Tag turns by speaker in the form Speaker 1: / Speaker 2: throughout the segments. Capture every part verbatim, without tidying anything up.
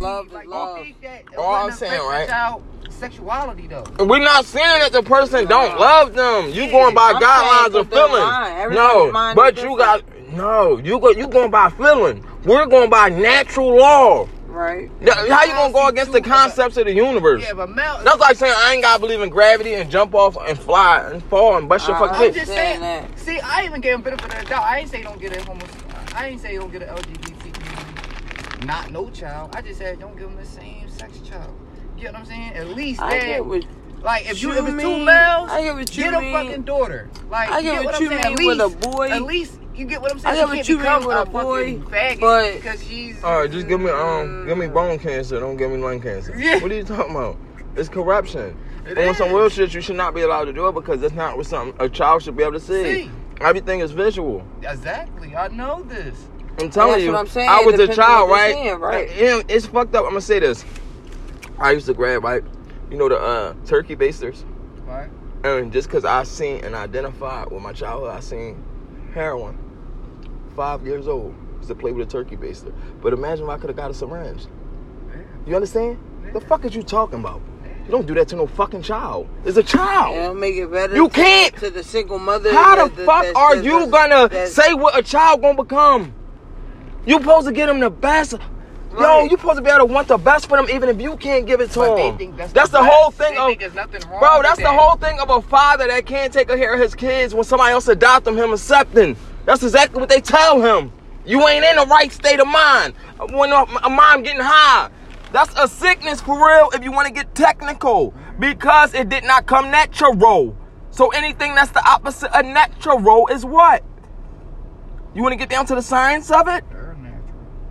Speaker 1: love is
Speaker 2: like,
Speaker 1: love.
Speaker 2: You think that
Speaker 3: All I'm saying, right?
Speaker 2: Child sexuality though.
Speaker 3: We're not saying that the person don't
Speaker 1: Uh,
Speaker 3: love them. You going by
Speaker 1: I'm
Speaker 3: guidelines of feeling. No,
Speaker 1: mind
Speaker 3: but you got no. You go. You going by feeling. We're going by natural law.
Speaker 1: Right.
Speaker 3: How you gonna go against the concepts of the universe?
Speaker 2: Yeah, but Mel,
Speaker 3: that's like saying I ain't gotta believe in gravity and jump off and fly and fall and bust your
Speaker 1: Uh,
Speaker 3: fucking
Speaker 2: I'm
Speaker 3: head.
Speaker 2: just saying. That. See, I even gave him benefit of the doubt. I ain't say don't get a homo. I ain't say don't get an L G B T Q. Not no child. I just said don't give them the same sex child. You know what I'm saying? At least
Speaker 1: I
Speaker 2: then,
Speaker 1: get what
Speaker 2: like if you,
Speaker 1: you
Speaker 2: if it's
Speaker 1: mean.
Speaker 2: two males,
Speaker 1: I get what you
Speaker 2: get
Speaker 1: mean.
Speaker 2: a fucking daughter. Like
Speaker 1: I get
Speaker 2: you
Speaker 1: what,
Speaker 2: what
Speaker 1: you
Speaker 2: I'm
Speaker 1: mean
Speaker 2: saying?
Speaker 1: with
Speaker 2: least,
Speaker 1: a boy.
Speaker 2: At least you get what I'm saying.
Speaker 1: I get
Speaker 2: she
Speaker 1: what
Speaker 2: can't
Speaker 1: you mean with a
Speaker 2: a
Speaker 1: boy,
Speaker 2: faggot
Speaker 1: but
Speaker 2: because she's.
Speaker 3: All right, just give me um, give me bone cancer. Don't give me lung cancer.
Speaker 2: Yeah.
Speaker 3: What are you talking about? It's corruption.
Speaker 2: It
Speaker 3: On
Speaker 2: is.
Speaker 3: some real shit, you should not be allowed to do it because that's not what something a child should be able to see.
Speaker 2: See.
Speaker 3: Everything is visual.
Speaker 2: Exactly. I know this.
Speaker 3: I'm telling
Speaker 1: That's
Speaker 3: you,
Speaker 1: what I'm saying.
Speaker 3: I was a
Speaker 1: Depends
Speaker 3: child,
Speaker 1: on what
Speaker 3: right?
Speaker 1: you're saying, right.
Speaker 3: And it's fucked up. I'm gonna say this. I used to grab, right? You know the uh, turkey basters,
Speaker 2: Right.
Speaker 3: and just because I seen and identified with my childhood, I seen heroin. Five years old, used to play with a turkey baster. But imagine if I could have got a syringe.
Speaker 2: Yeah.
Speaker 3: You understand?
Speaker 2: Yeah.
Speaker 3: The fuck is you talking about? You don't do that to no fucking child. It's a child.
Speaker 1: It'll make it better.
Speaker 3: You
Speaker 1: to,
Speaker 3: can't.
Speaker 1: To the single mother.
Speaker 3: How
Speaker 1: that,
Speaker 3: the
Speaker 1: that,
Speaker 3: fuck
Speaker 1: that,
Speaker 3: are
Speaker 1: that,
Speaker 3: you
Speaker 1: that,
Speaker 3: gonna
Speaker 1: that,
Speaker 3: say what a child gonna become? You supposed to get them the best. Yo,
Speaker 1: Right.
Speaker 3: you supposed to be able to want the best for them even if you can't give it to
Speaker 2: But they
Speaker 3: them.
Speaker 2: think that's
Speaker 3: That's
Speaker 2: the
Speaker 3: the whole
Speaker 2: best.
Speaker 3: thing
Speaker 2: They
Speaker 3: of
Speaker 2: think there's nothing wrong
Speaker 3: bro.
Speaker 2: with
Speaker 3: That's the
Speaker 2: that.
Speaker 3: whole thing of a father that can't take care of his kids when somebody else adopt them, him accepting. That's exactly what they tell him. You ain't in the right state of mind when a, a mom getting high. That's a sickness for real if you want to get technical because it did not come natural. So anything that's the opposite of natural is what? You want to get down to the science of it?
Speaker 2: They're natural.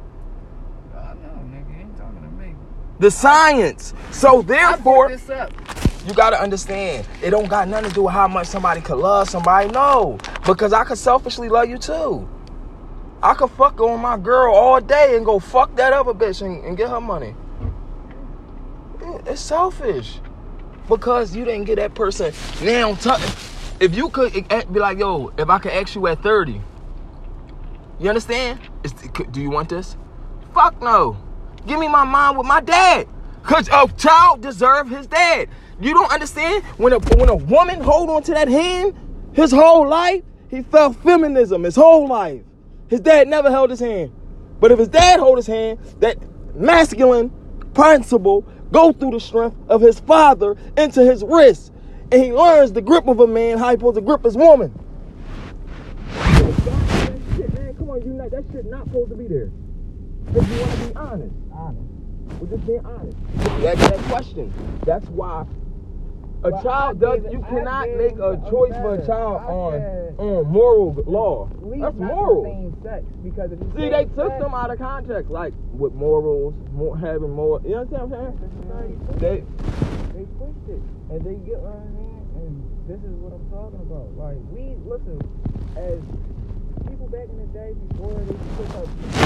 Speaker 2: I know, nigga. You ain't talking to me.
Speaker 3: The science. So
Speaker 2: I
Speaker 3: therefore,
Speaker 2: brought this up.
Speaker 3: you gotta understand, it don't got nothing to do with how much somebody could love somebody. No, because I could selfishly love you too. I could fuck on my girl all day and go fuck that other bitch and, and get her money. It's selfish because you didn't get that person. Now, t- if you could be like, yo, if I could ask you at thirty, you understand? Is, do you want this? Fuck no. Give me my mom with my dad. Cause a child deserve his dad. You don't understand? When a when a woman hold on to that hand, his whole life, he felt feminism his whole life. His dad never held his hand. But if his dad hold his hand, that masculine principle go through the strength of his father into his wrist. And he learns the grip of a man, how he supposed to grip his woman. That shit, man, come on, you not, that shit not supposed to be there. If you want to be honest. Honest. We're just being honest. That's that question. That's why a
Speaker 2: But
Speaker 3: child
Speaker 2: I
Speaker 3: does,
Speaker 2: gave it-
Speaker 3: you
Speaker 2: I
Speaker 3: cannot
Speaker 2: gave
Speaker 3: make
Speaker 2: it
Speaker 3: a
Speaker 2: the
Speaker 3: choice
Speaker 2: other
Speaker 3: for a
Speaker 2: better.
Speaker 3: child
Speaker 2: I
Speaker 3: on,
Speaker 2: said-
Speaker 3: on moral law.
Speaker 2: We
Speaker 3: That's
Speaker 2: not
Speaker 3: moral.
Speaker 2: the same sex because if you
Speaker 3: See,
Speaker 2: say
Speaker 3: they
Speaker 2: sex,
Speaker 3: took them out of context, like with morals, more having more. You understand what I'm saying? They,
Speaker 2: they pushed it, and they get what I mean. And this is what I'm talking about. Like we listen, as people back in the day before they took up,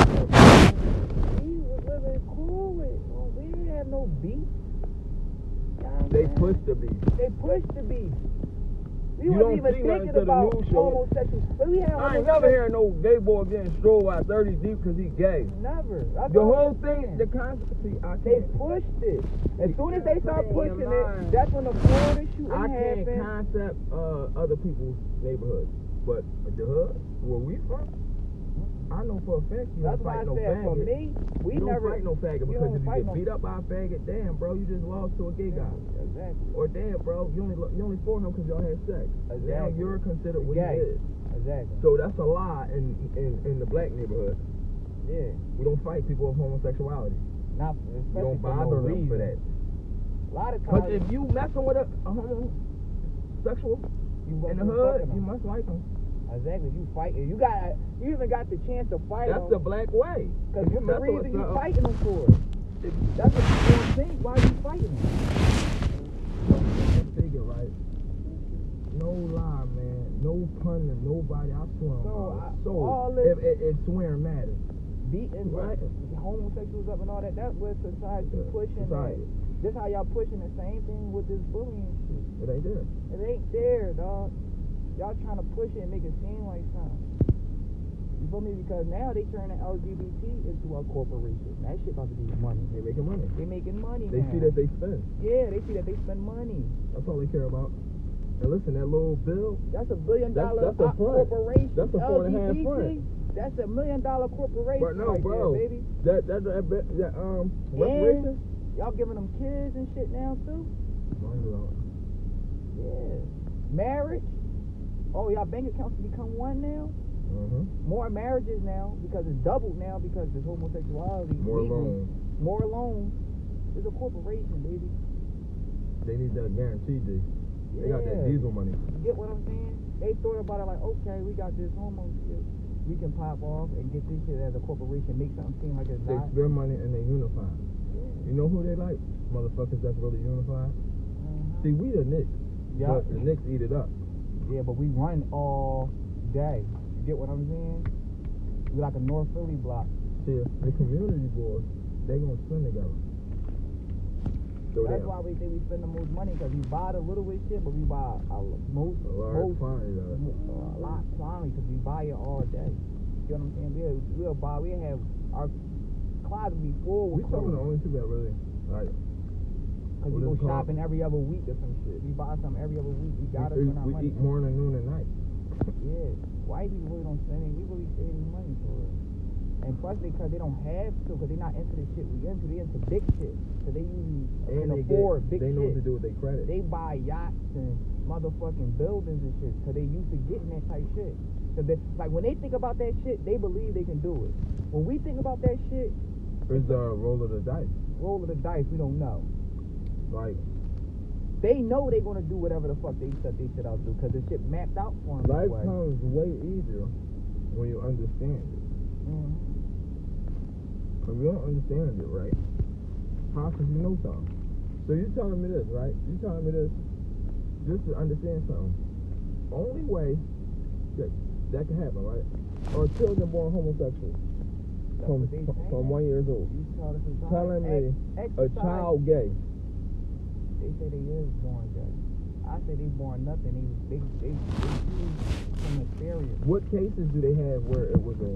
Speaker 2: we was living cool with. Well, we didn't have no beef. Yeah,
Speaker 3: they
Speaker 2: man.
Speaker 3: pushed the beef.
Speaker 2: They pushed the beef. We
Speaker 3: You
Speaker 2: weren't
Speaker 3: don't
Speaker 2: even
Speaker 3: see nothing
Speaker 2: thinking
Speaker 3: to the
Speaker 2: about
Speaker 3: news show.
Speaker 2: homosexual. But we had
Speaker 3: I ain't
Speaker 2: homosexual-
Speaker 3: never hearing no gay boy getting strolled out thirty deep because he gay.
Speaker 2: Never. That's
Speaker 3: The
Speaker 2: all
Speaker 3: whole
Speaker 2: I'm
Speaker 3: thing,
Speaker 2: saying.
Speaker 3: the concept, see, I
Speaker 2: They
Speaker 3: can't,
Speaker 2: pushed it. As soon as they start
Speaker 1: Put it in
Speaker 2: pushing
Speaker 1: your
Speaker 2: it,
Speaker 1: mind.
Speaker 2: that's when the Florida shooting
Speaker 3: I can't
Speaker 2: happened.
Speaker 3: concept uh, other people's neighborhoods. But the hood, where we from, I know for a fact you
Speaker 2: That's
Speaker 3: don't
Speaker 2: why I
Speaker 3: fight no
Speaker 2: said for
Speaker 3: faggot.
Speaker 2: me, we
Speaker 3: you don't
Speaker 2: never
Speaker 3: fight no faggot
Speaker 2: we
Speaker 3: because
Speaker 2: don't
Speaker 3: if you
Speaker 2: fight
Speaker 3: get
Speaker 2: no-
Speaker 3: beat up by a faggot, damn, bro, you just lost to a gay guy.
Speaker 2: Exactly.
Speaker 3: Or damn, bro, you only you only fought him because y'all had sex. Now
Speaker 2: Exactly.
Speaker 3: you're considered what
Speaker 2: Gay.
Speaker 3: he is.
Speaker 2: Exactly.
Speaker 3: So that's a lie in, in in the black neighborhood.
Speaker 2: Yeah.
Speaker 3: We don't fight people of homosexuality.
Speaker 2: Not
Speaker 3: We
Speaker 2: especially
Speaker 3: don't
Speaker 2: for
Speaker 3: bother
Speaker 2: no
Speaker 3: them
Speaker 2: reason.
Speaker 3: for that.
Speaker 2: A lot of
Speaker 3: Because
Speaker 2: times
Speaker 3: if you messing with a, a homosexual
Speaker 2: you
Speaker 3: in
Speaker 2: wasn't
Speaker 3: the hood,
Speaker 2: fucking
Speaker 3: you
Speaker 2: them.
Speaker 3: must like them.
Speaker 2: Exactly. You fight. You got. You even got the chance to fight
Speaker 3: That's the black way.
Speaker 2: Because
Speaker 3: If you
Speaker 2: what's the
Speaker 3: messing with
Speaker 2: reason you
Speaker 3: something-
Speaker 2: fighting them for? That's what you don't think. Why you fighting them?
Speaker 3: Figure, right? No lie, man. No punning nobody. I swear on
Speaker 2: So,
Speaker 3: my
Speaker 2: I-
Speaker 3: soul.
Speaker 2: all this-
Speaker 3: If, if, if swearing matters.
Speaker 2: Beating
Speaker 3: Right.
Speaker 2: homosexuals up and all that. That's what society
Speaker 3: Yeah,
Speaker 2: pushing.
Speaker 3: society.
Speaker 2: That. Just how y'all pushing the same thing with this bullying shit.
Speaker 3: It ain't there.
Speaker 2: It ain't there, dog. Y'all trying to push it and make it seem like something. You feel me? Because now they turning L G B T into a corporation. That shit about to be money.
Speaker 1: They making money.
Speaker 2: They making money.
Speaker 1: They
Speaker 2: now.
Speaker 1: see that they spend.
Speaker 2: Yeah, they see that they spend money.
Speaker 1: That's all they care about. And listen, that little bill.
Speaker 2: That's a billion
Speaker 1: That's-
Speaker 2: dollar
Speaker 1: that's a front.
Speaker 2: corporation.
Speaker 1: That's a four and a half
Speaker 2: L G B T,
Speaker 1: front.
Speaker 2: That's a million dollar corporation.
Speaker 1: But no,
Speaker 2: right
Speaker 1: bro.
Speaker 2: there, baby.
Speaker 1: That that that, that, that um
Speaker 2: Yeah.
Speaker 1: reparation.
Speaker 2: Y'all giving them kids and shit now too. Yeah. Marriage. Oh, y'all bank accounts become one now.
Speaker 1: Mm-hmm.
Speaker 2: More marriages now because it's doubled now because there's homosexuality.
Speaker 1: More
Speaker 2: legal.
Speaker 1: loans.
Speaker 2: More loans. It's a corporation, baby.
Speaker 1: They need that guarantee, D. They got that
Speaker 2: Yeah.
Speaker 1: diesel money.
Speaker 2: You get what I'm saying? They thought about it like, okay, we got this homo shit. We can pop off and get this shit as a corporation, make something seem like it's
Speaker 1: They
Speaker 2: not.
Speaker 1: spend money and they unify.
Speaker 2: Yeah.
Speaker 1: You know who they like? Motherfuckers that's really unified.
Speaker 2: Uh-huh.
Speaker 1: See, we the Knicks,
Speaker 2: Yeah.
Speaker 1: but the Knicks eat it up.
Speaker 2: Yeah, but we run all day. You get what I'm saying? We like a North Philly block.
Speaker 1: See, the community boys, they gonna spend together. So
Speaker 2: That's
Speaker 1: they
Speaker 2: why we think we spend the most money because we buy the littlest shit, but we buy a most,
Speaker 1: a large
Speaker 2: most
Speaker 1: quantity of it.
Speaker 2: a lot quantity because we buy it all day. You know what I'm saying? We'll, we'll buy, we'll have our closet be full
Speaker 1: We
Speaker 2: with
Speaker 1: some of the
Speaker 2: clothes.
Speaker 1: only two that really like.
Speaker 2: Because we
Speaker 1: what
Speaker 2: go
Speaker 1: is it called?
Speaker 2: shopping every other week or some shit. We buy something every other week. We gotta
Speaker 1: we,
Speaker 2: spend our
Speaker 1: we
Speaker 2: money.
Speaker 1: eat morning, noon, and night.
Speaker 2: Yeah. White people really don't spend it. We really saving money for it. And plus, because they don't have to, because they're not into the shit we into. They into big shit. Because they usually
Speaker 1: And
Speaker 2: can
Speaker 1: they
Speaker 2: afford
Speaker 1: get,
Speaker 2: big
Speaker 1: they know
Speaker 2: shit.
Speaker 1: what to do with their credit.
Speaker 2: They buy yachts and motherfucking buildings and shit because they used to getting that type shit. So they, like when they think about that shit, they believe they can do it. When we think about that shit,
Speaker 1: It's the roll of the dice.
Speaker 2: roll of the dice, we don't know.
Speaker 1: Like
Speaker 2: They know they gonna do whatever the fuck they set they shit out to because the shit mapped out for them.
Speaker 1: life
Speaker 2: Way.
Speaker 1: comes way easier when you understand it.
Speaker 2: Mm-hmm.
Speaker 1: If you don't understand it, right? How could you know something? So you telling me this, right? You telling me this just to understand something. Only way that that can happen, right? Are children born homosexual
Speaker 2: That's
Speaker 1: from
Speaker 2: what they
Speaker 1: from,
Speaker 2: saying.
Speaker 1: from one years old.
Speaker 2: You tell us it's
Speaker 1: Telling me
Speaker 2: ex-
Speaker 1: a
Speaker 2: exercise.
Speaker 1: child gay.
Speaker 2: They say they is born gay. I say they born nothing. They they they, they choose some nefarious.
Speaker 1: What cases do they have where it was a?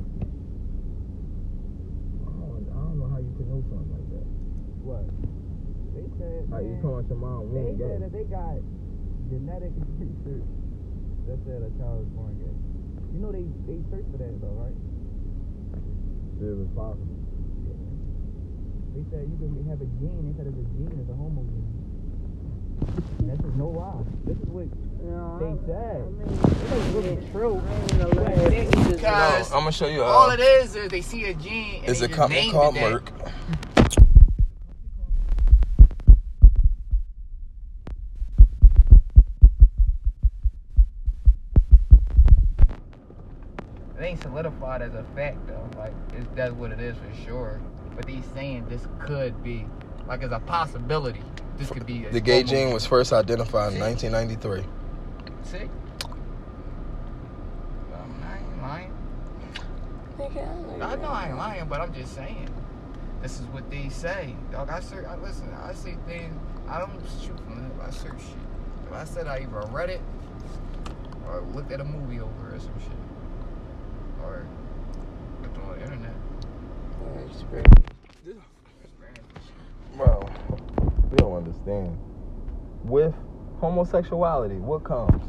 Speaker 1: I don't, I don't know how you can know something like that.
Speaker 2: What? They said.
Speaker 1: Like you
Speaker 2: man,
Speaker 1: calling your mom
Speaker 2: They
Speaker 1: one gay?
Speaker 2: said that they got genetic research that said a child is born gay. You know they they search for that though, right?
Speaker 1: It was possible.
Speaker 2: They said you can have a gene. They said it's a gene, it's a homo gene. And that's just no lie. This is what
Speaker 4: No,
Speaker 2: they
Speaker 4: I-
Speaker 2: said.
Speaker 4: I mean,
Speaker 2: It's really true.
Speaker 4: I ain't gonna
Speaker 2: But
Speaker 4: lie.
Speaker 2: they-
Speaker 4: It's just-
Speaker 2: because
Speaker 3: I'm gonna show you. Uh,
Speaker 2: all it is is they see a gene and
Speaker 3: it's
Speaker 2: they
Speaker 3: a
Speaker 2: just
Speaker 3: company
Speaker 2: named
Speaker 3: called
Speaker 2: it that.
Speaker 3: Merck.
Speaker 2: It ain't solidified as a fact though. Like it's, that's what it is for sure. But he's saying this could be, like, as a possibility. This could be. A
Speaker 3: The gay
Speaker 2: homo
Speaker 3: gene was first identified in nineteen ninety-three.
Speaker 2: See? Um, I ain't lying.
Speaker 4: Nigga,
Speaker 2: I know I ain't lying, but I'm just saying. This is what they say. Dog, I search. I listen. I see things. I don't shoot from the hip. I search shit. If I said I either read it or looked at a movie over or some shit, or looked on the internet.
Speaker 3: Bro, we don't understand. With homosexuality, what comes?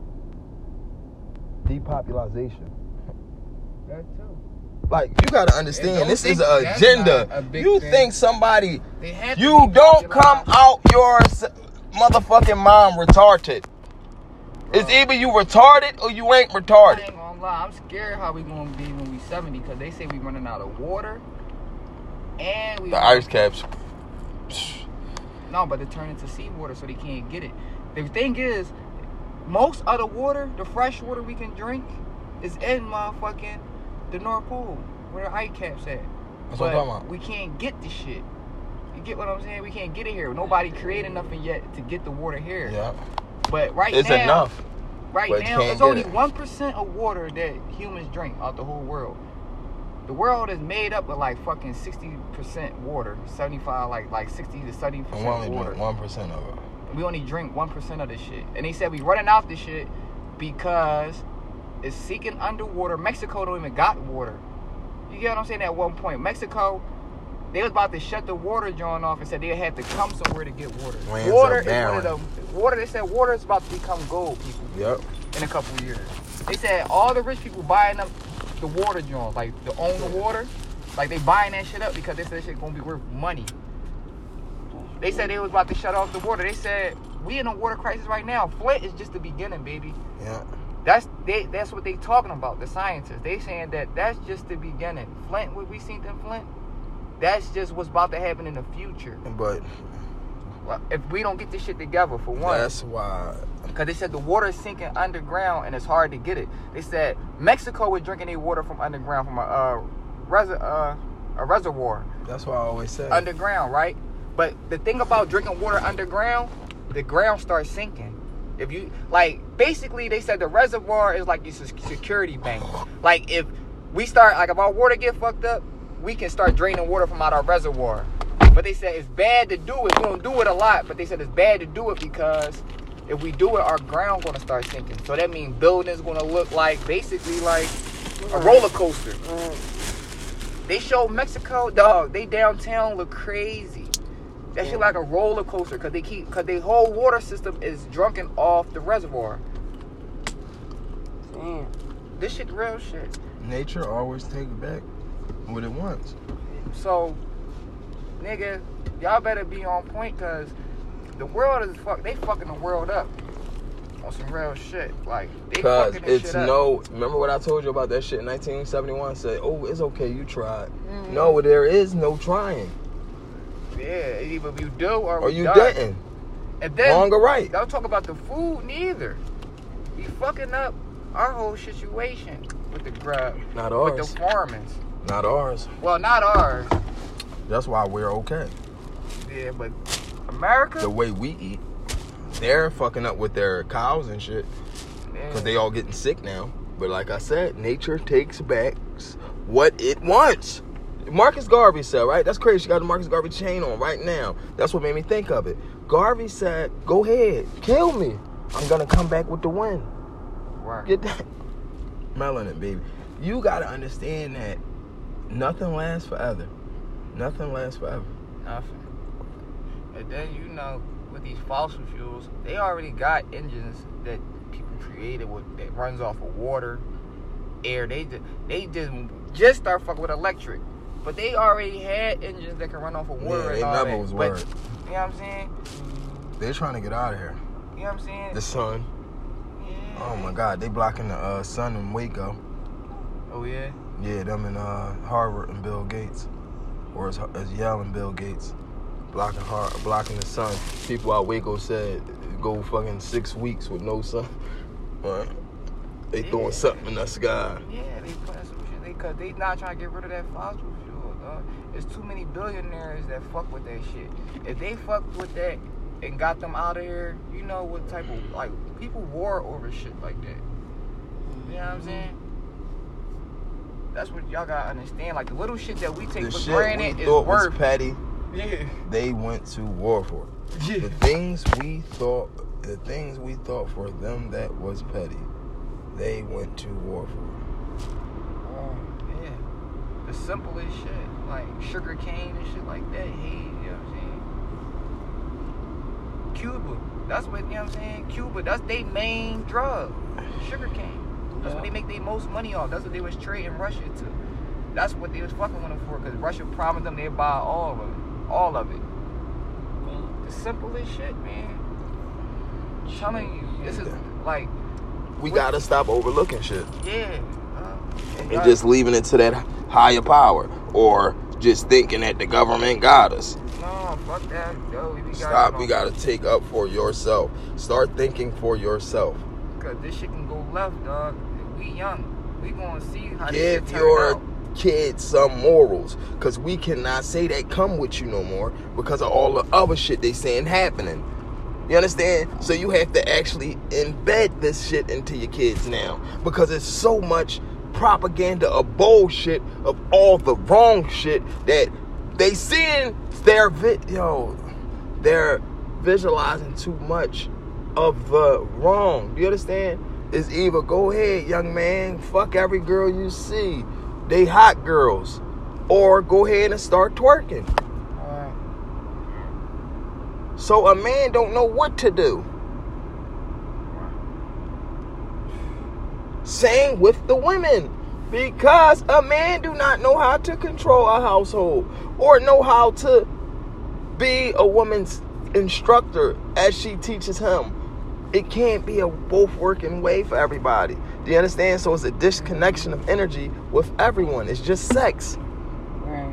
Speaker 3: Depopulation.
Speaker 2: That too.
Speaker 3: Like, you gotta
Speaker 2: And
Speaker 3: understand,
Speaker 2: don't
Speaker 3: this is
Speaker 2: think
Speaker 3: an
Speaker 2: that's
Speaker 3: agenda.
Speaker 2: not a big
Speaker 3: You
Speaker 2: thing.
Speaker 3: think somebody,
Speaker 2: They have to
Speaker 3: you
Speaker 2: be
Speaker 3: don't come
Speaker 2: popularized.
Speaker 3: out your s- motherfucking mom retarded. It's
Speaker 2: Bro.
Speaker 3: either you retarded or you ain't
Speaker 2: I
Speaker 3: retarded.
Speaker 2: ain't gonna lie. I'm scared how we gonna be when we seventy because they say we running out of water and we.
Speaker 3: The ice caps.
Speaker 2: No, but they turn into seawater so they can't get it. The thing is, most of the water, the fresh water we can drink, is in motherfucking the North Pole, where the ice caps at.
Speaker 3: That's
Speaker 2: but
Speaker 3: what I'm talking about.
Speaker 2: we can't get the shit. You get what I'm saying? We can't get it here. Nobody created nothing yet to get the water here.
Speaker 3: Yeah.
Speaker 2: But right
Speaker 3: It's
Speaker 2: now,
Speaker 3: enough.
Speaker 2: right
Speaker 3: but you
Speaker 2: now,
Speaker 3: can't
Speaker 2: it's
Speaker 3: get
Speaker 2: only
Speaker 3: it.
Speaker 2: one percent of water that humans drink out the whole world. The world is made up of like fucking sixty percent water, seventy-five, like like sixty to seventy
Speaker 3: And
Speaker 2: percent
Speaker 3: we only
Speaker 2: water.
Speaker 3: drink one percent of it.
Speaker 2: We only drink one percent of this shit. And they said we running out this shit because is sinking underwater. Mexico don't even got water. You get what I'm saying? At one point, Mexico, they was about to shut the water joint off and said they had to come somewhere to get water.
Speaker 3: Lands
Speaker 2: water
Speaker 3: are
Speaker 2: is one
Speaker 3: barren.
Speaker 2: of the water. They said water is about to become gold, people.
Speaker 3: Yep.
Speaker 2: In a couple of years, they said all the rich people buying up the water joints, like to own the water, like they buying that shit up because they said that shit gonna be worth money. They said they was about to shut off the water. They said we in a water crisis right now. Flint is just the beginning, baby.
Speaker 3: Yeah.
Speaker 2: That's they. That's what they talking about. The scientists. They saying that that's just the beginning. Flint, what we seen in Flint, that's just what's about to happen in the future.
Speaker 3: But
Speaker 2: Well, if we don't get this shit together, for one.
Speaker 3: that's why.
Speaker 2: Because they said the water is sinking underground and it's hard to get it. They said Mexico was drinking their water from underground, from a uh, res- uh, a reservoir.
Speaker 3: That's why I always say.
Speaker 2: Underground, right? But the thing about drinking water underground, the ground starts sinking. If you, like, basically they said the reservoir is like your security bank. Like, if we start, like, if our water get fucked up, we can start draining water from out our reservoir. But they said it's bad to do it. We don't do it a lot, but they said it's bad to do it because if we do it, our ground gonna start sinking. So that means buildings gonna look like, basically like a roller coaster. They showed Mexico, dog, they downtown look crazy. That shit like a roller coaster because they keep, because their whole water system is drunken off the reservoir.
Speaker 4: Damn.
Speaker 2: This shit real shit.
Speaker 3: Nature always takes back what it wants.
Speaker 2: So, nigga, y'all better be on point because the world is fuck. They fucking the world up on some real shit. Like they
Speaker 3: Cause
Speaker 2: fucking this
Speaker 3: it's
Speaker 2: shit up.
Speaker 3: no. Remember what I told you about that shit in nineteen seventy-one? Say, oh, it's okay, you tried.
Speaker 2: Mhm.
Speaker 3: No, there is no trying,
Speaker 2: Yeah, either you do or,
Speaker 3: or
Speaker 2: we
Speaker 3: you
Speaker 2: done.
Speaker 3: didn't.
Speaker 2: And then
Speaker 3: Wrong or right?
Speaker 2: don't talk about the food neither. We fucking up our whole situation with the grub,
Speaker 3: Not
Speaker 2: with
Speaker 3: ours.
Speaker 2: the farmers.
Speaker 3: Not ours.
Speaker 2: Well, not ours.
Speaker 3: That's why we're okay.
Speaker 2: Yeah, but America.
Speaker 3: The way we eat, they're fucking up with their cows and shit. Because they all getting sick now. But like I said, nature takes back what it wants. Marcus Garvey said, right? That's crazy. She got the Marcus Garvey chain on right now. That's what made me think of it. Garvey said, go ahead, kill me. I'm going to come back with the win.
Speaker 2: Right.
Speaker 3: Get that melanin, baby. You got to understand that nothing lasts forever. Nothing lasts forever.
Speaker 2: Nothing. And then, you know, with these fossil fuels, they already got engines that people created with that runs off of water, air. They just, they just just start fucking with electric, but they already had engines that can run off of water
Speaker 3: Yeah,
Speaker 2: and
Speaker 3: they
Speaker 2: all
Speaker 3: never
Speaker 2: that.
Speaker 3: was
Speaker 2: But,
Speaker 3: worried.
Speaker 2: you know what I'm saying?
Speaker 3: They're trying to get out of here.
Speaker 2: You know what I'm saying?
Speaker 3: The sun.
Speaker 2: Yeah.
Speaker 3: Oh my God, they blocking the uh, sun in Waco.
Speaker 2: Oh yeah.
Speaker 3: Yeah, them in uh, Harvard and Bill Gates, or it's, it's Yale and Bill Gates, blocking Har- blocking the sun. People out Waco said go fucking six weeks with no sun. Right? They
Speaker 2: Yeah.
Speaker 3: throwing something in the sky.
Speaker 2: Yeah, they putting some shit. They cause they not trying to get rid of that fossil fuel. Dog. There's too many billionaires that fuck with that shit. If they fucked with that and got them out of here, you know what type of, like, people war over shit like that. You know what I'm saying? That's what y'all gotta understand. Like the little shit that we take
Speaker 3: The
Speaker 2: for
Speaker 3: shit
Speaker 2: granted
Speaker 3: we
Speaker 2: is
Speaker 3: thought was
Speaker 2: worth.
Speaker 3: petty,
Speaker 2: Yeah.
Speaker 3: they went to war for.
Speaker 2: Yeah.
Speaker 3: The things we thought, the things we thought for them that was petty, they went to war for.
Speaker 2: Oh, yeah. The simplest shit, like sugar cane and shit like that. Hey, you know what I'm saying? Cuba. That's what, you know what I'm saying? Cuba, that's their main drug. Sugar cane. That's what they make their most money off. That's what they was trading Russia to. That's what they was fucking with them for, because Russia promised them they'd buy all of it. All of it. The simplest shit, man. I'm telling you, this is like,
Speaker 3: We
Speaker 2: What-
Speaker 3: gotta stop overlooking shit
Speaker 2: yeah. Uh,
Speaker 3: and just leaving it to that higher power, or just thinking that the government got us.
Speaker 2: No, fuck that. Yo, we
Speaker 3: Stop.
Speaker 2: gotta,
Speaker 3: We gotta take up for yourself. Start thinking for yourself.
Speaker 2: Cause this shit can go left, dog. We young. We gonna see how this
Speaker 3: Give
Speaker 2: shit turn
Speaker 3: your
Speaker 2: out.
Speaker 3: kids some morals, because we cannot say that come with you no more because of all the other shit they saying happening. You understand? So you have to actually embed this shit into your kids now, because it's so much propaganda of bullshit, of all the wrong shit that they seeing. Their vi- yo, they're visualizing too much of the wrong. Do you understand? is either go ahead, young man, fuck every girl you see, they hot girls, or go ahead and start twerking.
Speaker 2: Alright.
Speaker 3: So a man don't know what to do. Same with the women. Because a man do not know how to control a household or know how to be a woman's instructor as she teaches him. It can't be a both working way for everybody. Do you understand? So it's a disconnection of energy with everyone. It's just sex.
Speaker 2: Right.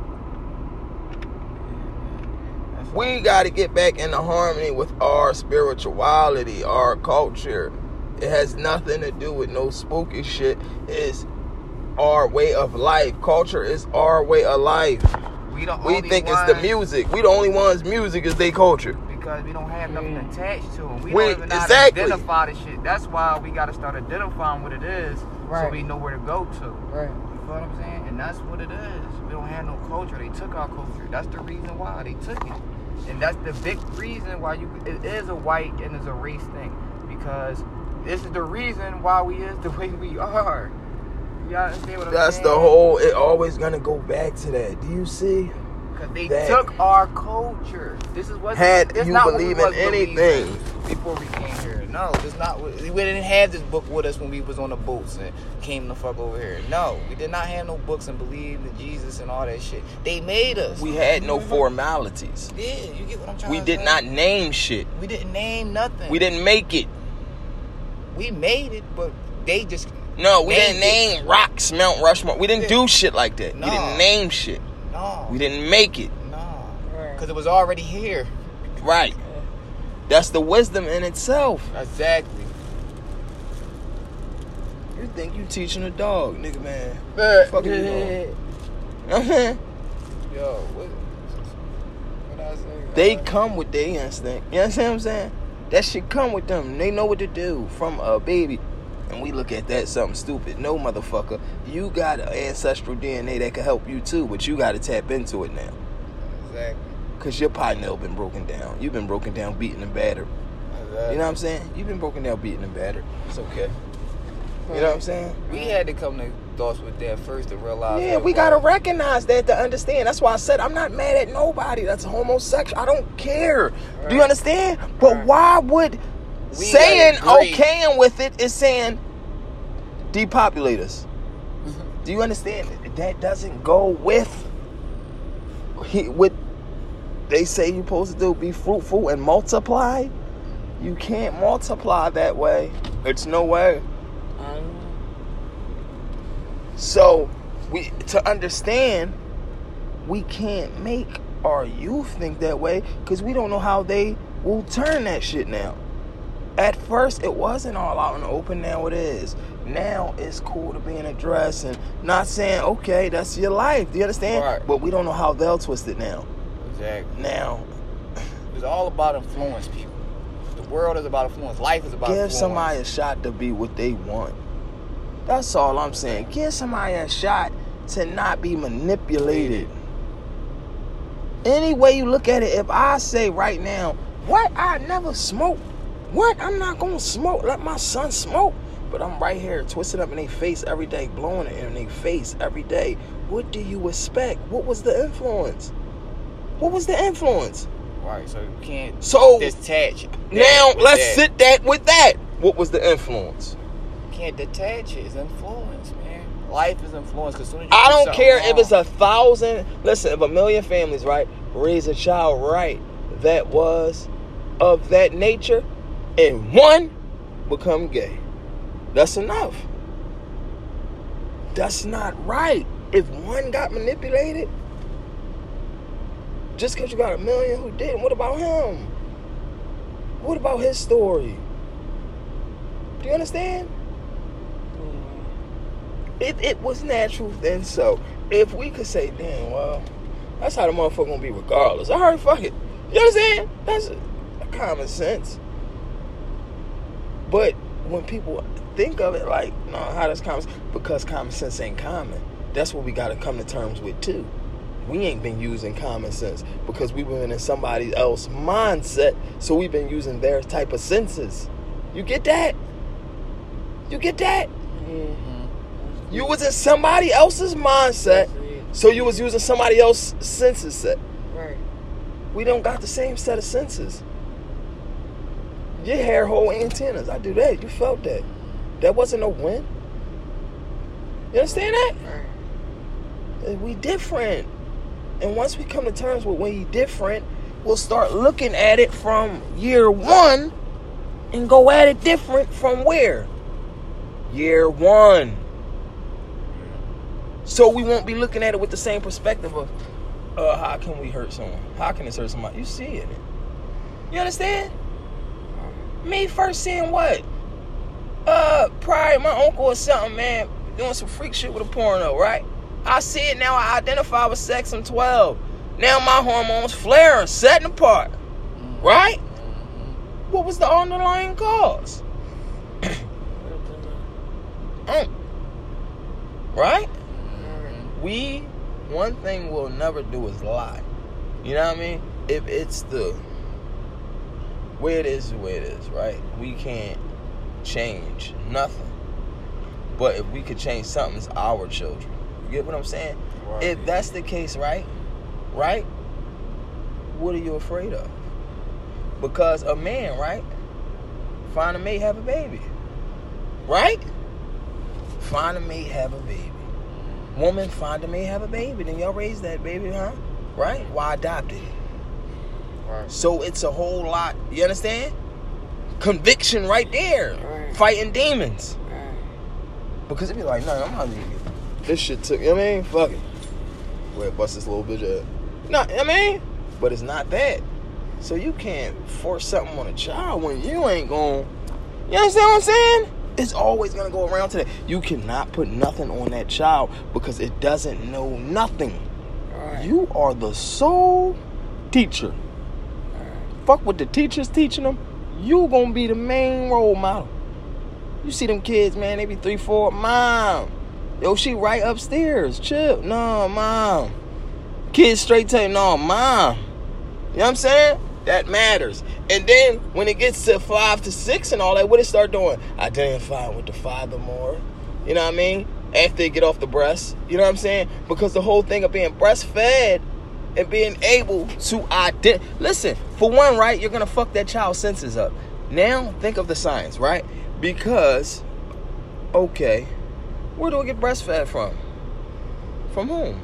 Speaker 3: We got to get back into harmony with our spirituality, our culture. It has nothing to do with no spooky shit. It's our way of life. Culture is our way of life.
Speaker 2: We, the
Speaker 3: we
Speaker 2: only
Speaker 3: think
Speaker 2: ones,
Speaker 3: it's the music. We the only ones music is their culture.
Speaker 2: Because we don't have nothing
Speaker 3: Mm.
Speaker 2: attached to them. We,
Speaker 3: We-
Speaker 2: don't even know
Speaker 3: exactly.
Speaker 2: how to identify the shit. That's why we got to start identifying what it is so
Speaker 5: Right.
Speaker 2: we know where to go to.
Speaker 5: Right.
Speaker 2: You feel what I'm saying? And that's what it is. We don't have no culture. They took our culture. That's the reason why they took it. And that's the big reason why you it is a white and it's a race thing. Because this is the reason why we is the way we are. You understand what I'm
Speaker 3: That's
Speaker 2: saying?
Speaker 3: the whole, it always gonna go back to that. Do you see?
Speaker 2: Because they
Speaker 3: that.
Speaker 2: took our culture. This is what
Speaker 3: Had
Speaker 2: this
Speaker 3: you
Speaker 2: not what
Speaker 3: believe
Speaker 2: we
Speaker 3: in
Speaker 2: was
Speaker 3: anything.
Speaker 2: believing before we came here. No, it's not. what- We didn't have this book with us when we was on the boats and came the fuck over here. No, we did not have no books and believe in Jesus and all that shit. They made us.
Speaker 3: We had no formalities.
Speaker 2: Yeah, you get what I'm trying
Speaker 3: We
Speaker 2: to
Speaker 3: did
Speaker 2: say?
Speaker 3: not name shit.
Speaker 2: We didn't name nothing.
Speaker 3: We didn't make it.
Speaker 2: We made it, but they just
Speaker 3: No, we didn't
Speaker 2: named
Speaker 3: name rocks, Mount Rushmore. We didn't
Speaker 2: Yeah.
Speaker 3: do shit like that.
Speaker 2: No.
Speaker 3: We didn't name shit.
Speaker 2: no,
Speaker 3: We didn't make it.
Speaker 2: no,
Speaker 5: Right.
Speaker 2: because it was already here.
Speaker 3: Right. That's the wisdom in itself.
Speaker 2: Exactly.
Speaker 3: You think you teaching a dog, nigga, man.
Speaker 2: But,
Speaker 3: Fuck you doing? You know what I'm saying?
Speaker 2: Yo, what? What I say?
Speaker 3: They
Speaker 2: Uh,
Speaker 3: come with their instinct. You understand what I'm saying? That shit come with them. They know what to do from a baby. And we look at that something stupid. No, motherfucker. You got an ancestral D N A that can help you too, but you got to tap into it now.
Speaker 2: Exactly.
Speaker 3: Because your pineal been broken down. You've been broken down, beaten, and battered.
Speaker 2: exactly.
Speaker 3: You know what I'm saying? You've been broken down, beaten, and battered. It's okay. You know what I'm saying?
Speaker 2: We had to come to thoughts with that first to realize.
Speaker 3: Yeah,
Speaker 2: what
Speaker 3: we
Speaker 2: it
Speaker 3: gotta
Speaker 2: was.
Speaker 3: recognize that to understand. That's why I said I'm not mad at nobody that's homosexual. I don't care. Do you
Speaker 2: Right.
Speaker 3: understand? But
Speaker 2: Right.
Speaker 3: why would
Speaker 2: We
Speaker 3: saying
Speaker 2: gotta agree.
Speaker 3: okaying with it is saying depopulate us? Do you understand? That doesn't go with he, with they say you're supposed to do. Be fruitful and multiply. You can't multiply that way. It's no way. So, we to understand, we can't make our youth think that way because we don't know how they will turn that shit now. At first, it wasn't all out in the open. Now it is. Now it's cool to be in a dress and not saying, okay, that's your life. Do you understand?
Speaker 2: Right.
Speaker 3: But we don't know how they'll twist it now.
Speaker 2: Exactly.
Speaker 3: Now,
Speaker 2: It's all about influence, people. The world is about influence. Life is about
Speaker 3: give
Speaker 2: influence.
Speaker 3: somebody a shot to be what they want. That's all I'm saying. Give somebody a shot to not be manipulated. Any way you look at it, if I say right now, what? I never smoke. What? I'm not going to smoke. Let my son smoke. But I'm right here twisted up in their face every day, blowing it in their face every day. What do you expect? What was the influence? What was the influence?
Speaker 2: Right, so you can't
Speaker 3: So,
Speaker 2: detach. that
Speaker 3: Now,
Speaker 2: with
Speaker 3: let's
Speaker 2: that.
Speaker 3: sit that with that. What was the influence?
Speaker 2: Can't detach it. It's influence, man. Life is influence. Cause soon as you
Speaker 3: I
Speaker 2: do
Speaker 3: don't
Speaker 2: something
Speaker 3: care
Speaker 2: wrong,
Speaker 3: if it's a thousand. Listen, if a million families, right, raise a child right that was of that nature, and one become gay, that's enough. That's not right. If one got manipulated, just because you got a million who didn't, what about him? What about his story? Do you understand? If it was natural, then so. If we could say, damn, well, that's how the motherfucker gonna be regardless. All right, fuck it. You understand? That's a, a common sense. But when people think of it like, no, how does common sense? Because common sense ain't common. That's what we gotta come to terms with too. We ain't been using common sense because we've been in somebody else's mindset, so we've been using their type of senses. You get that? You get that?
Speaker 2: Yeah.
Speaker 3: You was in somebody else's mindset,
Speaker 2: That's it.
Speaker 3: so you was using somebody else's senses set.
Speaker 2: Right.
Speaker 3: We don't got the same set of senses. Your hair hold antennas. I do that. You felt that. That wasn't no win. You understand that?
Speaker 2: Right.
Speaker 3: We different. And once we come to terms with when you different, we'll start looking at it from year one and go at it different from where? Year one. So we won't be looking at it with the same perspective of, uh, how can we hurt someone? How can this hurt somebody? You see it. You understand? Me first seeing what? Uh, probably my uncle or something, man, doing some freak shit with a porno, right? I see it now. I identify with sex. I'm twelve. Now my hormones flaring, setting apart, right? What was the underlying cause? mm. Right? We, one thing we'll never do is lie. You know what I mean? If it's the way it is, the way it is, right? We can't change nothing. But if we could change something, it's our children. You get what I'm saying?
Speaker 1: Right.
Speaker 3: If that's the case, right? Right? What are you afraid of? Because a man, right? Find a mate, have a baby. Right? Find a mate, have a baby. Woman, find a mate, have a baby. Then y'all raise that baby, huh? Right? Why adopt it?
Speaker 1: Right.
Speaker 3: So it's a whole lot. You understand? Conviction right there.
Speaker 2: Right.
Speaker 3: Fighting demons.
Speaker 2: Right.
Speaker 3: Because it'd be like, no, I'm not even get this shit took, you know what I mean? Fuck it. Wait, bust this little bitch out. No, you know what I mean? But it's not that. So you can't force something on a child when you ain't going. You understand what I'm saying? It's always going to go around to that. You cannot put nothing on that child because it doesn't know nothing.
Speaker 2: Right.
Speaker 3: You are the sole teacher.
Speaker 2: Right.
Speaker 3: Fuck what the teacher's teaching them. You going to be the main role model. You see them kids, man, they be three, four. Mom. Yo, she right upstairs. Chill. No, mom. Kids straight tell you, no, mom. You know what I'm saying? That matters. And then when it gets to five to six and all that, what it start doing? Identifying with the father more. You know what I mean? After they get off the breast. You know what I'm saying? Because the whole thing of being breastfed and being able to identify. Listen, for one, right, you're going to fuck that child's senses up. Now, think of the science, right? Because, okay, where do I get breastfed from? From whom?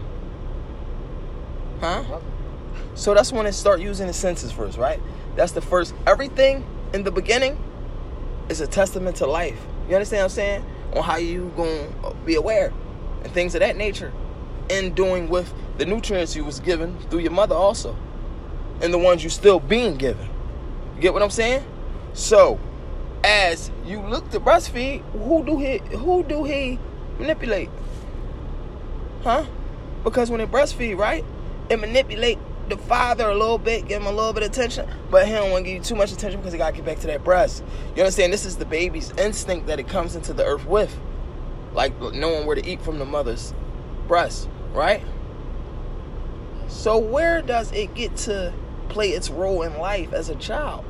Speaker 3: Huh? So that's when it start using the senses first, right? That's the first. Everything in the beginning is a testament to life. You understand what I'm saying? On how you going to be aware and things of that nature. And doing with the nutrients you was given through your mother also. And the ones you still being given. You get what I'm saying? So, as you look to breastfeed, who do he who do he manipulate? Huh? Because when it breastfeed, right? It manipulate the father a little bit, give him a little bit of attention, but he don't want to give you too much attention because he got to get back to that breast. You understand? This is the baby's instinct that it comes into the earth with. Like knowing where to eat from the mother's breast, right? So where does it get to play its role in life as a child?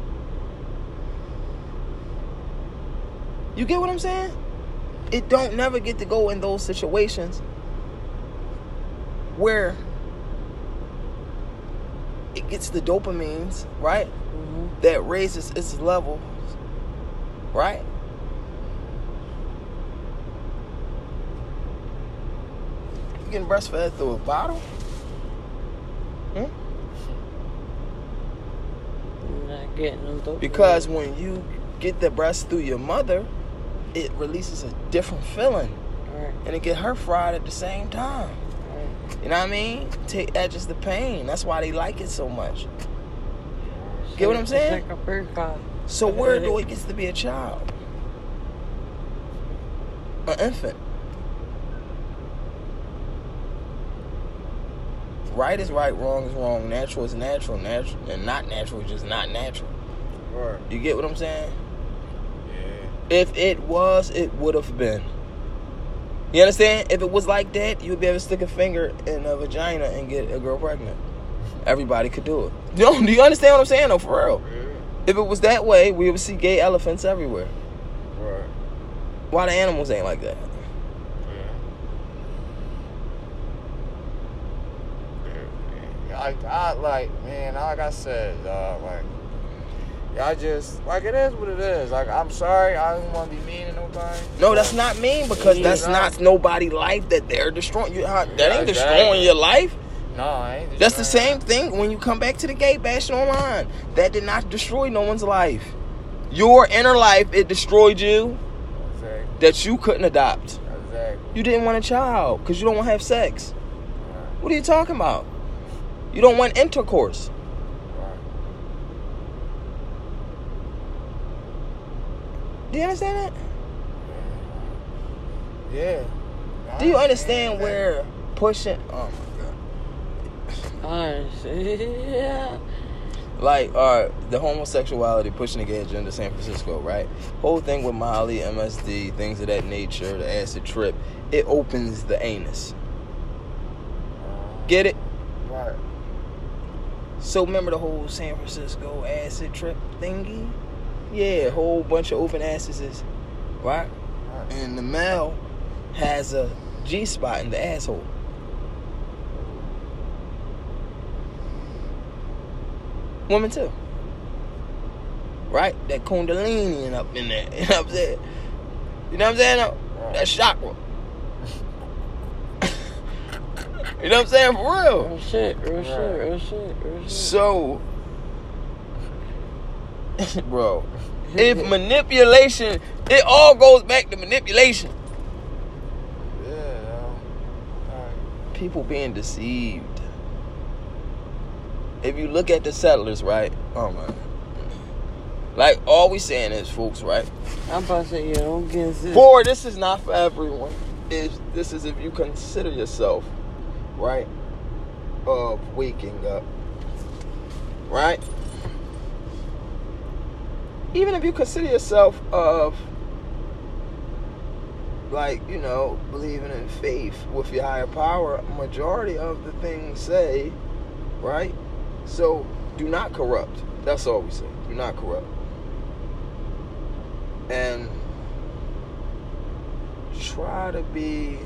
Speaker 3: You get what I'm saying? It don't never get to go in those situations where it gets the dopamines, right?
Speaker 2: Mm-hmm.
Speaker 3: That raises its levels, right? You getting breastfed through a bottle? Hmm?
Speaker 2: I'm not getting them dope.
Speaker 3: Because when you get the breast through your mother, it releases a different feeling.
Speaker 2: Right.
Speaker 3: And it get her fried at the same time.
Speaker 2: Right.
Speaker 3: You know what I mean? Take that just the pain. That's why they like it so much.
Speaker 2: It's
Speaker 3: Get what
Speaker 2: like-
Speaker 3: I'm saying?
Speaker 2: It's like a bird call.
Speaker 3: So where do it gets to be a child? An infant. Right is right, wrong is wrong, natural is natural, natural and not natural is just not natural.
Speaker 1: Right.
Speaker 3: You get what I'm saying?
Speaker 1: Yeah.
Speaker 3: If it was, it would have been. You understand? If it was like that, you would be able to stick a finger in a vagina and get a girl pregnant. Everybody could do it. Do you, do you understand what I'm saying, though, for real?
Speaker 1: Yeah.
Speaker 3: If it was that way, we would see gay elephants everywhere.
Speaker 1: Right.
Speaker 3: Why the animals ain't like that?
Speaker 5: Like I like man, like I said, dog, like y'all just like it is what it is. Like I'm sorry, I don't want to be mean to nobody.
Speaker 3: No, that's not mean because that's not nobody's life that they're destroying. You, that ain't destroying your life.
Speaker 5: No, I ain't.
Speaker 3: That's the same thing when you come back to the gay bashing online. That did not destroy no one's life. Your inner life, it destroyed you.
Speaker 5: Exactly.
Speaker 3: That you couldn't adopt.
Speaker 5: Exactly.
Speaker 3: You didn't want a child because you don't want to have sex. What are you talking about? You don't want intercourse.
Speaker 5: Right.
Speaker 3: Do you understand that?
Speaker 5: Yeah.
Speaker 3: Do you understand where pushing? Oh my
Speaker 2: I see. Yeah.
Speaker 3: Like, uh, the homosexuality, pushing the gay agenda, San Francisco, right? Whole thing with Molly, M S D, things of that nature, the acid trip, it opens the anus. Get it?
Speaker 5: Right.
Speaker 3: So remember the whole San Francisco acid trip thingy? Yeah, a whole bunch of open asses, right?
Speaker 5: Right.
Speaker 3: And the male has a G spot in the asshole. Women too. Right? That kundalini up in there. You know what I'm saying? You know what I'm saying?
Speaker 5: Right.
Speaker 3: That chakra. You know what I'm saying? For real.
Speaker 2: Real shit, real shit, real shit, real shit.
Speaker 3: So, bro, if manipulation, it all goes back to manipulation.
Speaker 5: Yeah. No. Right.
Speaker 3: People being deceived. If you look at the settlers, right? Oh man. Like all we saying is, folks, right?
Speaker 2: I'm about to say, yeah, don't get sick.
Speaker 3: For this is not for everyone. If this is if you consider yourself, right, of waking up, right? Even if you consider yourself of, like, you know, believing in faith with your higher power, majority of the things say, right? So, do not corrupt. That's all we say. Do not corrupt. And try to be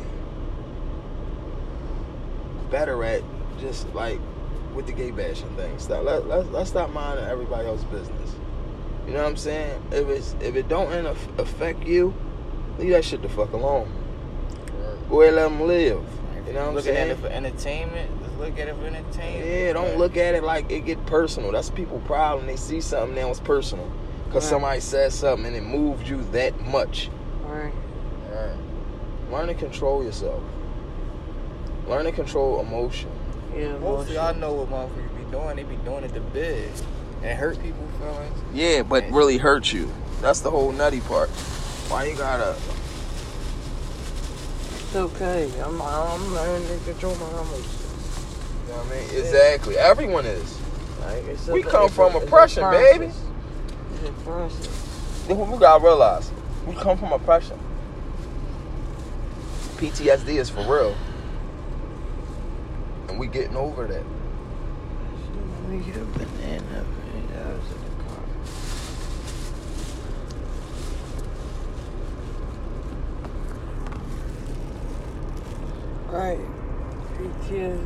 Speaker 3: better at just like with the gay bashing thing. Stop. Let, let, let's stop minding everybody else's business. You know what I'm saying? If it's if it don't affect you, leave that shit the fuck alone. Go ahead, let them live. You know what I'm
Speaker 5: Looking
Speaker 3: saying?
Speaker 5: at it for entertainment. Let's look at it for entertainment.
Speaker 3: Yeah, don't look at it like it get personal. That's people's problem. They see something now it's personal because
Speaker 2: Right.
Speaker 3: somebody said something and it moved you that much.
Speaker 2: Right.
Speaker 3: Right. Learn to control yourself. Learn to control emotion.
Speaker 2: Yeah,
Speaker 5: Most of
Speaker 2: bullshit.
Speaker 5: y'all know what motherfuckers be doing. They be doing it to big and hurt people's feelings.
Speaker 3: Yeah, but really hurt you. That's the whole nutty part. Why you gotta?
Speaker 2: It's okay. I'm, I'm learning to control my emotions.
Speaker 3: You know what I mean? Exactly. Everyone is.
Speaker 2: Like, it's
Speaker 3: We
Speaker 2: a-
Speaker 3: come
Speaker 2: it's
Speaker 3: from
Speaker 2: a- it's a
Speaker 3: oppression,
Speaker 2: process.
Speaker 3: baby.
Speaker 2: It's a process.
Speaker 3: We gotta realize we come from oppression. P T S D is for real, and we getting over that.
Speaker 2: Let me get a banana. That was in the car. Right. P T S